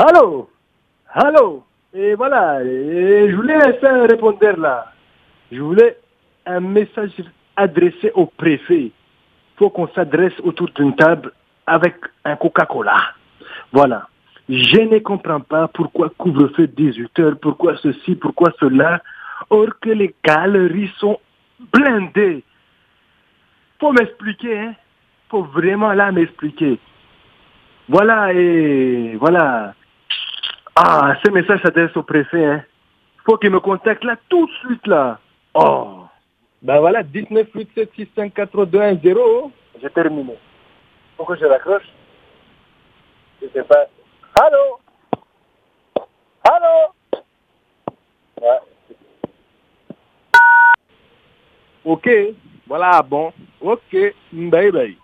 Allô? Allô? Et voilà, et je voulais faire un répondeur là. Je voulais un message adressé au préfet. Il faut qu'on s'adresse autour d'une table avec un Coca-Cola. Voilà. Je ne comprends pas pourquoi couvre-feu 18 heures, pourquoi ceci, pourquoi cela, or que les galeries sont blindées. Faut m'expliquer, hein. Faut vraiment là m'expliquer. Voilà, et voilà. Ah, ce message s'adresse au préfet, hein. Faut qu'il me contacte là, tout de suite là. Oh. Ben voilà, 19 87 65 82 10. J'ai terminé. Pourquoi je raccroche? Je sais pas. Allô? Allô? Ouais. Ok. Voilà, bon. Ok. Bye bye.